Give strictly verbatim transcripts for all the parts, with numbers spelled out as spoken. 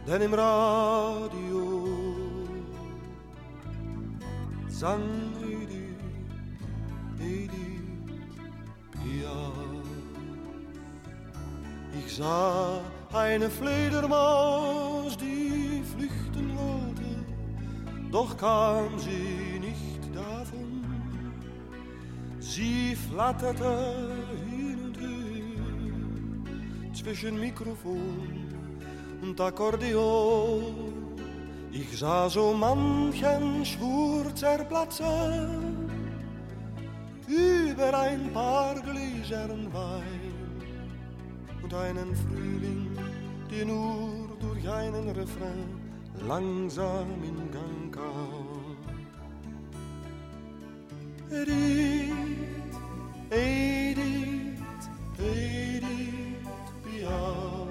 denn im Radio sang Edith, Edith Piaf. Ich sah eine Fledermaus, die flüchten wollte, doch kam sie nicht davon. Sie flatterte hin und her zwischen Mikrofon und Akkordeon. Ich sah so manchen Schwur zerplatzen über ein paar Gläsern Wein und einen Frühling, der nur durch einen Refrain langsam in Gang kam. Edith, Edith, Edith Piaf.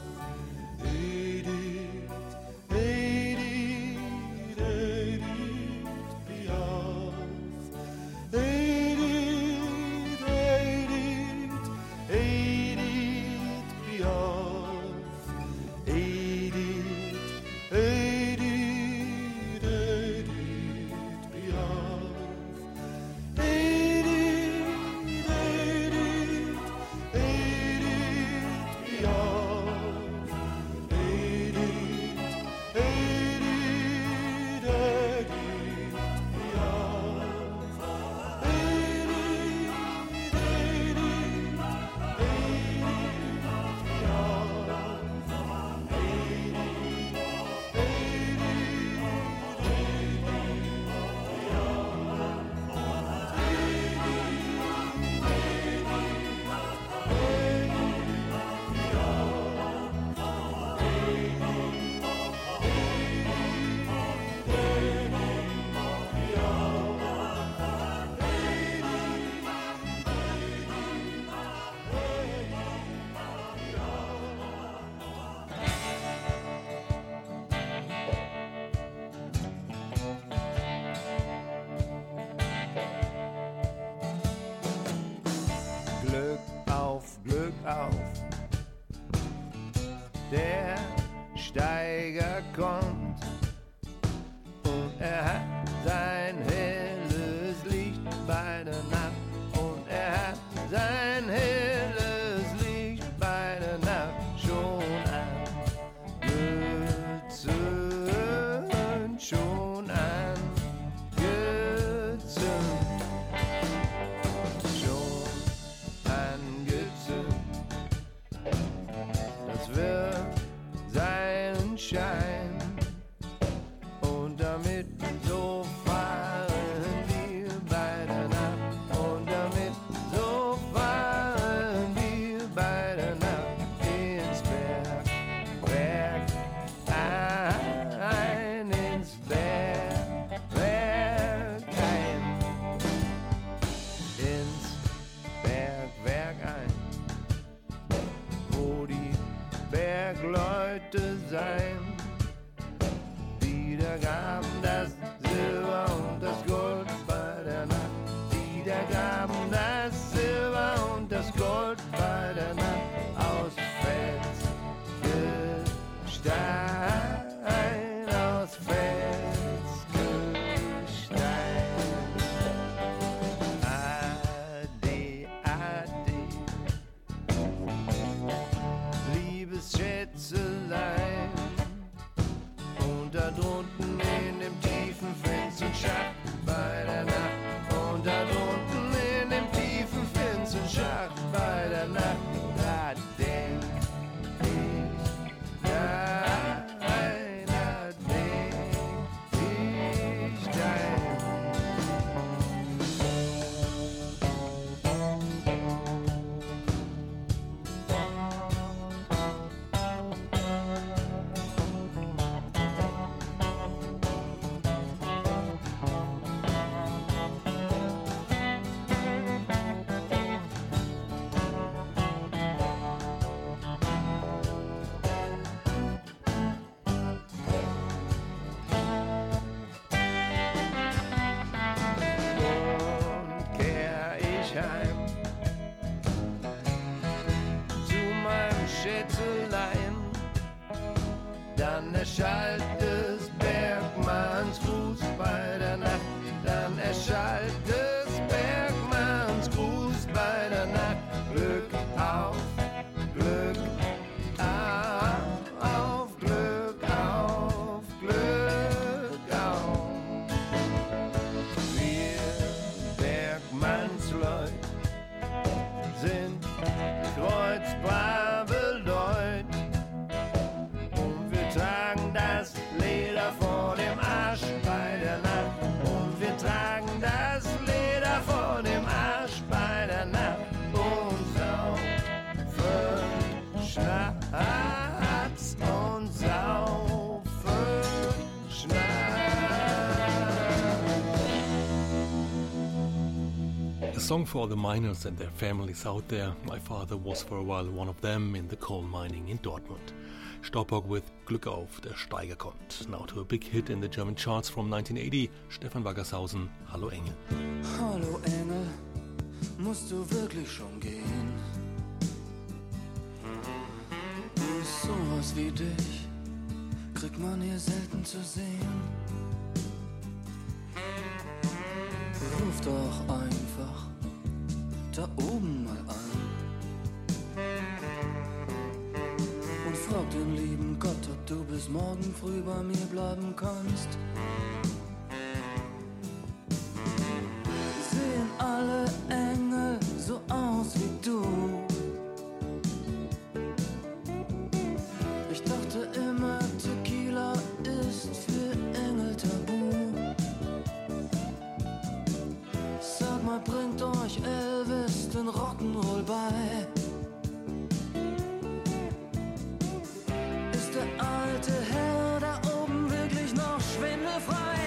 Der Steiger kommt und er hat sein helles Licht bei der Nacht und er hat sein helles Licht bei der Nacht schon angezündet, schon angezündet, schon angezündet. Das wird seinen Schein und damit so fahren wir bei der Nacht und damit so fahren wir bei der Nacht ins Bergwerk ein, ins Bergwerk ein, ins Bergwerk ein, wo die Bergleute sein, die da gaben das Silber und das Gold bei der Nacht, die da gaben das Silber und das Gold bei der Nacht aus Felsgestein, aus Felsgestein. Ade, ade, Schätzelein und da drunten in dem tiefen Finstenschacht bei der Nacht und da drunten in dem tiefen Finstenschacht bei der Nacht, da denk ich, da dann erschallt des Bergmanns Gruß bei der Nacht, dann erschallt des Bergmanns Gruß bei der Nacht. Glück auf, Glück auf, auf Glück auf, Glück auf. Wir Bergmannsleut sind kreuzbrave Leut und wir tragen das Leder vor dem Arsch bei der Nacht und wir tragen das Leder vor dem Arsch bei der Nacht und saufen Schnaps und saufen Schnaps. A song for the miners and their families out there. My father was for a while one of them in the coal mining in Dortmund. Staubock with Glück auf, der Steiger kommt. Now to a big hit in the German charts from nineteen eighty. Stefan Waggershausen, Hallo Engel. Hallo Engel, musst du wirklich schon gehen? Sowas wie dich kriegt man hier selten zu sehen. Ruf doch einfach da oben mal an und frag den lieben Gott, ob du bis morgen früh bei mir bleiben kannst. Sehen alle Engel so aus wie du? Ich dachte immer, Tequila ist für Engel tabu. Sag mal, bringt euch Elvis den Rock'n'Roll bei? Ist der alte Herr da oben wirklich noch schwindelfrei?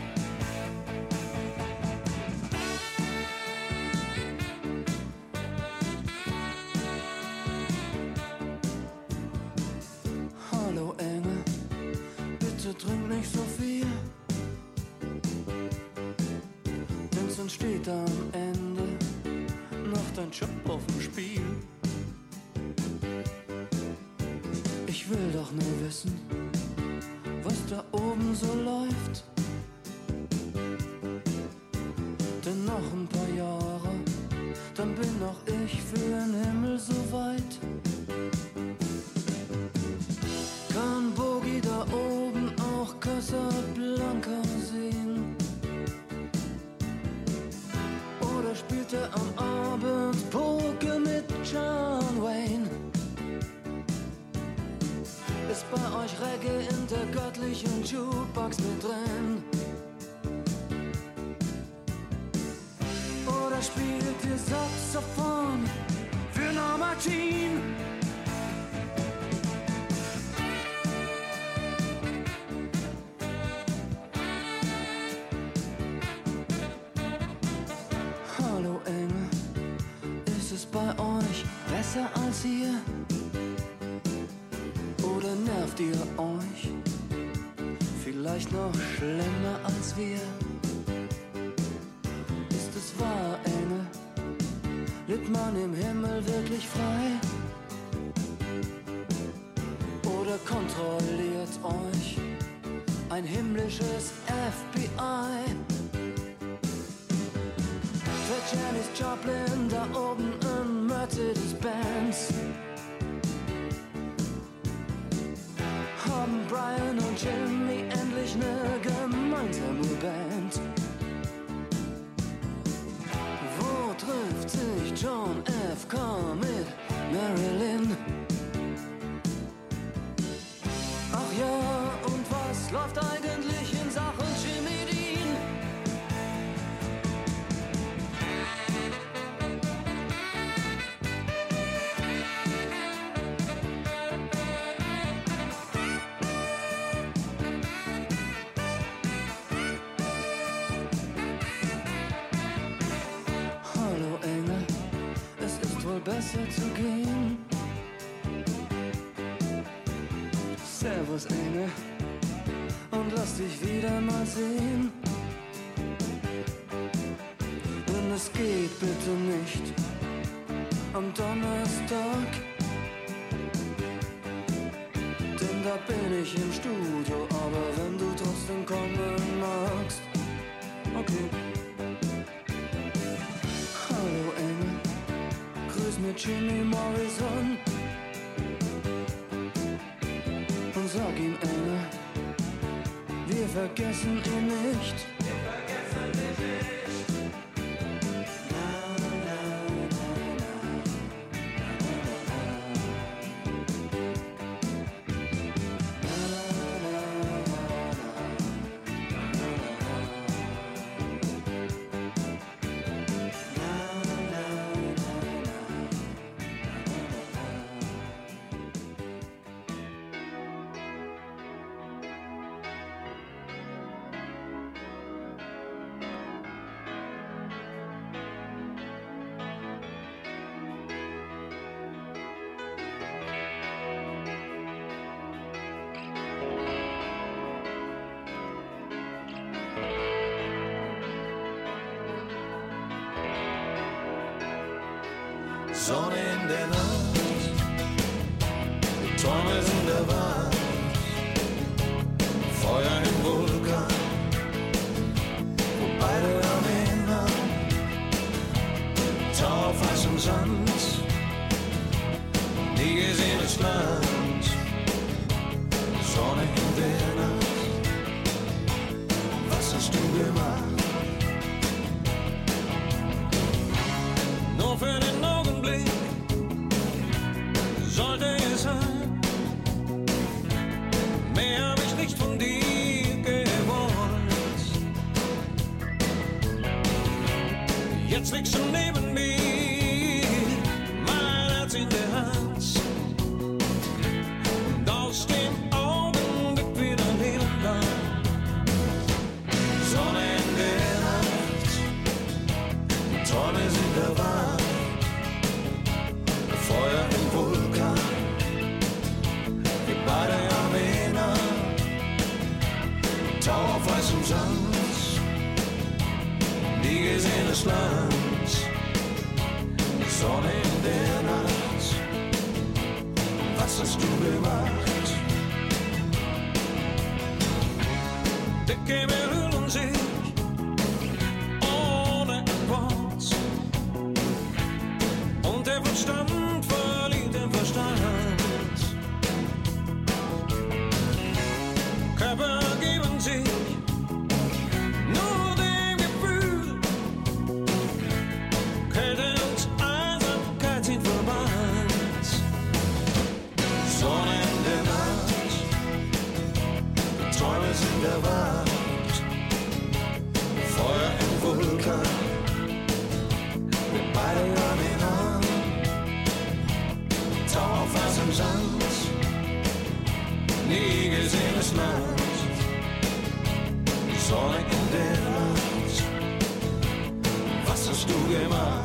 Hallo Engel, bitte trink nicht so viel, denn sonst steht am Ende noch dein Job auf dem Spiel. Ich will doch nur wissen, was da oben so läuft, denn noch ein paar Jahre, dann bin auch ich für den Himmel so weit. Kann Bogi da oben auch Casablanca sehen? Oder spielt er am Abend Poker mit John Wayne? Ist bei euch Reggae in der göttlichen Jukebox mit drin? Oder spielt ihr Saxophon für Norma Jean? Hallo Engel, ist es bei euch besser als hier? Oder nervt ihr euch vielleicht noch schlimmer als wir? Ist es wahr, Engel? Lebt man im Himmel wirklich frei? Oder kontrolliert euch ein himmlisches F B I? Für Janis Joplin da oben in Mercedes-Benz haben Brian und Jimmy endlich ne gemeinsame Band. Wo trifft sich John F. K. mit Marilyn? Ach ja, und was läuft eigentlich in Sachen Jimmy Dean? Besser zu gehen. Servus Engel, und lass dich wieder mal sehen. Und es geht bitte nicht am Donnerstag, denn da bin ich im Studio, aber wenn du trotzdem kommen magst, okay. Hallo Engel, grüß mir Jimmy Morrison und sag ihm Engel, wir vergessen ihn nicht. Wir vergessen dich nicht. Sonne in der Nacht, Träume sind der Wald, Feuer im Vulkan, wo beide Armeen haben, Tau auf weißem Sand, nie gesehenes Land, Sonne in der Nacht, was hast du gemacht? Nur für den Augenblick sollte es sein, mehr hab ich nicht von dir gewollt. Jetzt liegst du neben mir, mein Herz in der Hand, und aus dem Augenblick wieder lila. Sonne in der Nacht, Träume sind der Wald, Feuer im Vulkan, wir beide Armener, Tau auf weißem Sand, nie gesehenes Land, Sonne in der Nacht, was hast du gemacht? Dicke Himmel hüllen sich ohne ein Wort, und der Verstand verliert den Verstand. Körper geben sich nur dem Gefühl, Kälte und Einsamkeit sind verwandt. Sonne in der Nacht, Träume sind erwacht, Feuer im Vulkan, wir beide haben ihn an, Tau auf weißem Sand, nie gesehenes Land, Sonne in der Nacht, was hast du gemacht?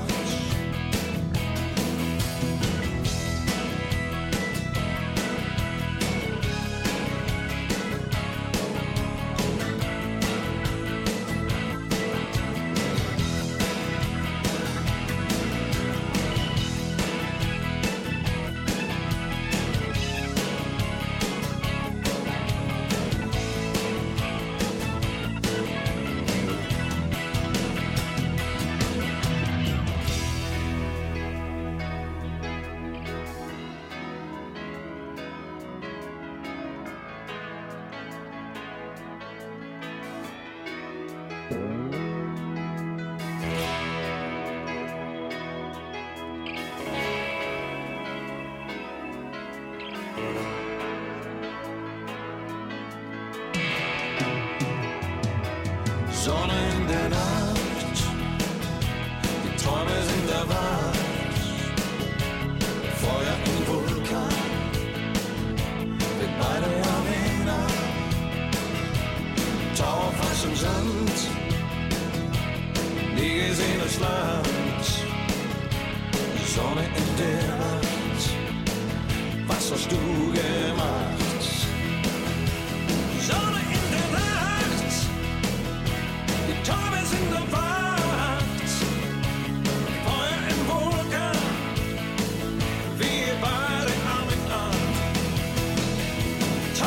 Sonne in der Nacht, die Träume sind erwacht, Feuer im Vulkan, wir beide Armener, Tau auf weißem Sand, nie gesehenes Land, Sonne in der Nacht, was hast du gemacht? Sonne in der Nacht, die Träume sind erwacht, Feuer im Vulkan, wir beide Arme an,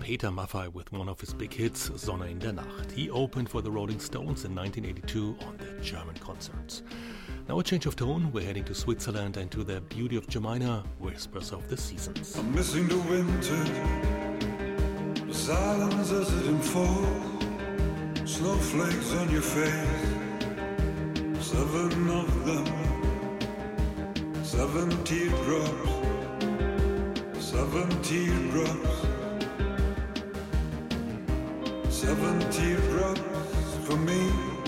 Peter Maffay with one of his big hits, Sonne in der Nacht. He opened for the Rolling Stones in nineteen eighty-two on their German concerts. Now a change of tone, we're heading to Switzerland and to the beauty of Jemina, Whispers of the Seasons. I'm missing the winter, the silence as it unfolds, snowflakes on your face, seven of them, seven teardrops, seven teardrops, seven teardrops for me.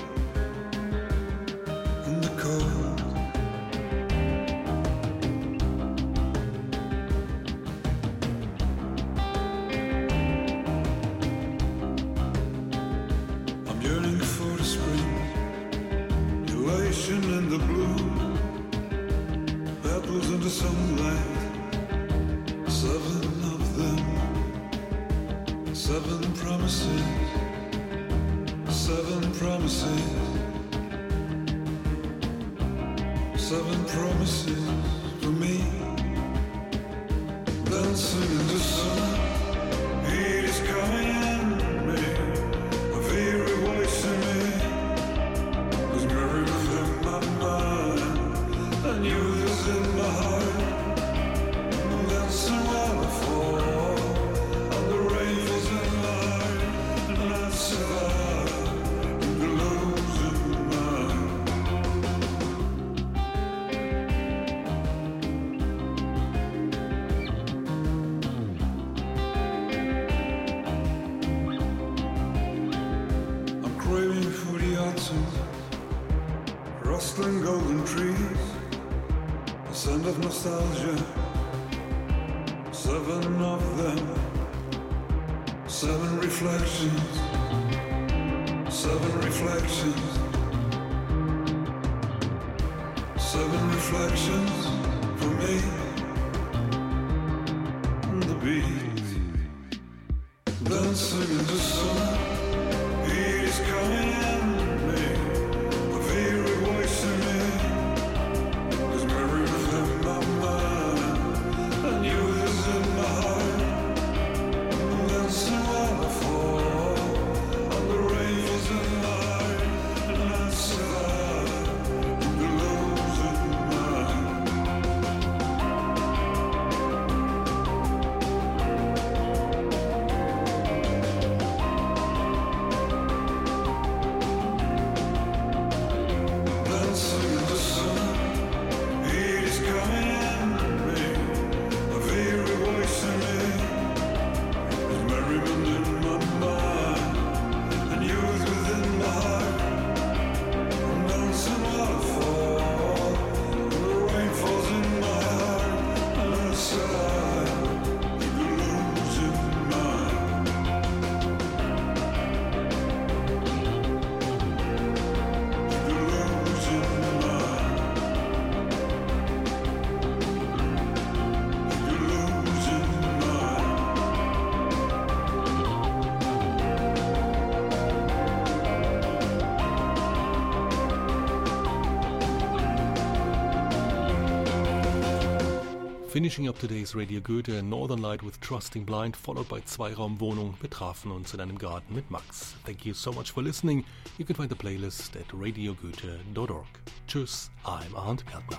Finishing up today's Radio Goethe, Northern Light with Trusting Blind, followed by Zweiraumwohnung. Wir trafen uns in einem Garten mit Max. Thank you so much for listening. You can find the playlist at radio goethe dot org. Tschüss, I'm Arndt Gärtner.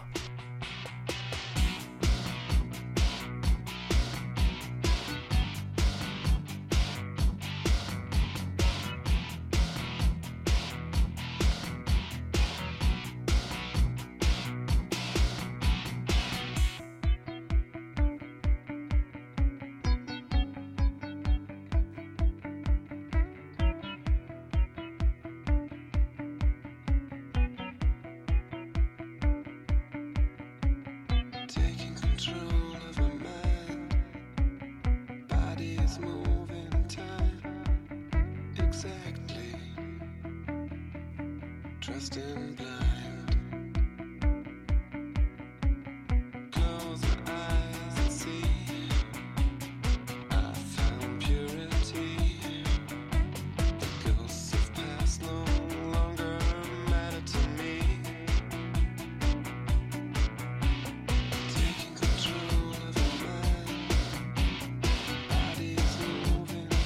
Moving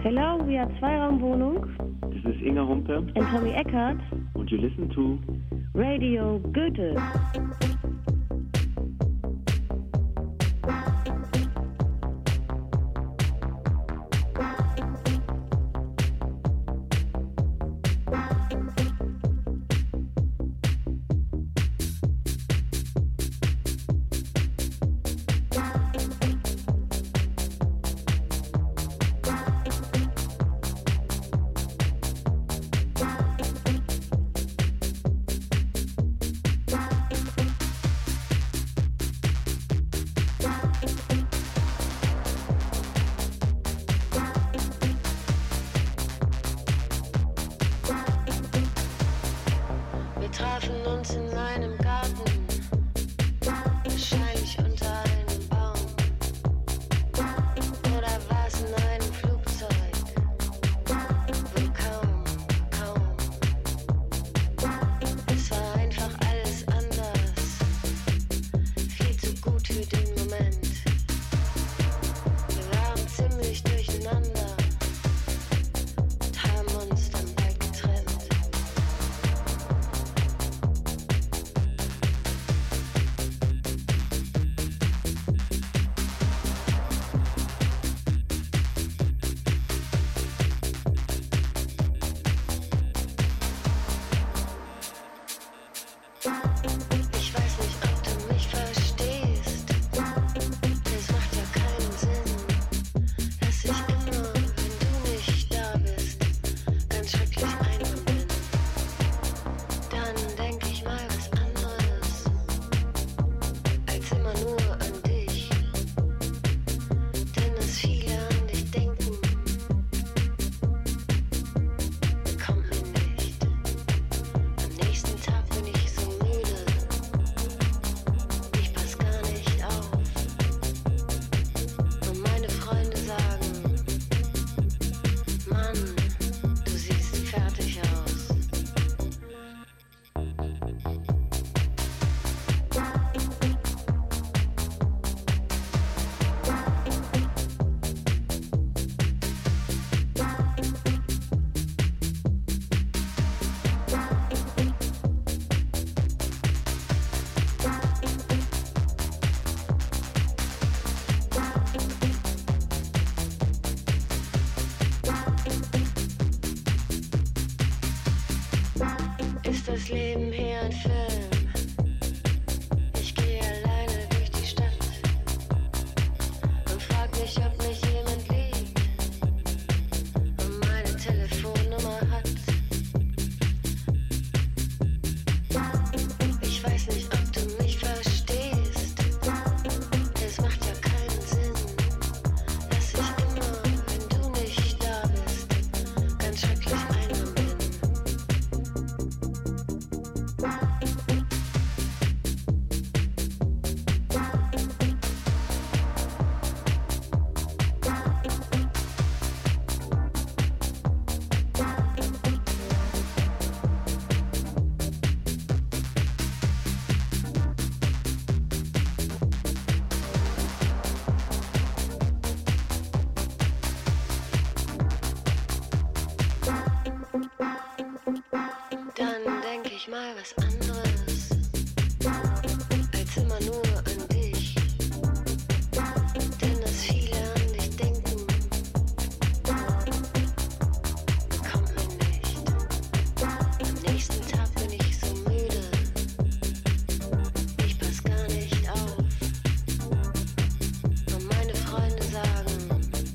Hello, we are Zweiraumwohnung. This is Inga Humpe. And Tommy Eckert. And you listen to Radio Goethe. Das Leben hier ein Film. Ich gehe alleine durch die Stadt und frag mich, ob mich jemand liebt und meine Telefonnummer hat. Ich weiß nicht, ob du mich verstehst. Es macht ja keinen Sinn, dass ich immer, wenn du nicht da bist, ganz schrecklich einsam bin. Mal was anderes als immer nur an dich, denn dass viele an dich denken, kommt mir nicht. Am nächsten Tag bin ich so müde, ich pass gar nicht auf und meine Freunde sagen,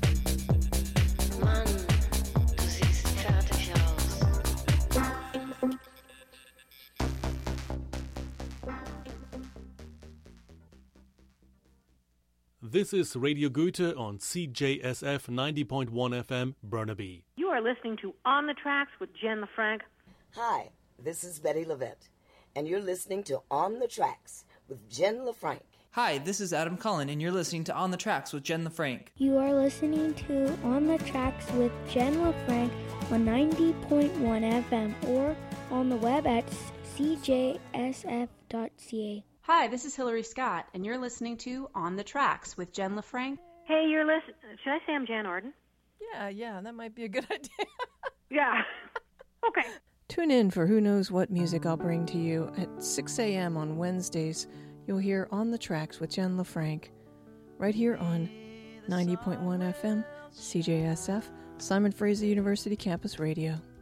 Mann, du siehst fertig aus. This is Radio Goethe on C J S F ninety point one F M, Burnaby. You are listening to On the Tracks with Jen LaFranc. Hi, this is Betty Levette, and you're listening to On the Tracks with Jen LaFranc. Hi, this is Adam Cullen, and you're listening to On the Tracks with Jen LaFranc. You are listening to On the Tracks with Jen LaFranc on ninety point one F M or on the web at c j s f dot c a. Hi, this is Hillary Scott, and you're listening to On the Tracks with Jen LaFranc. Hey, you're listening. Should I say I'm Jan Arden? Yeah, yeah, that might be a good idea. Yeah. Okay. Tune in for who knows what music I'll bring to you at six a.m. on Wednesdays. You'll hear On the Tracks with Jen LaFranc, right here on ninety point one F M, C J S F, Simon Fraser University Campus Radio.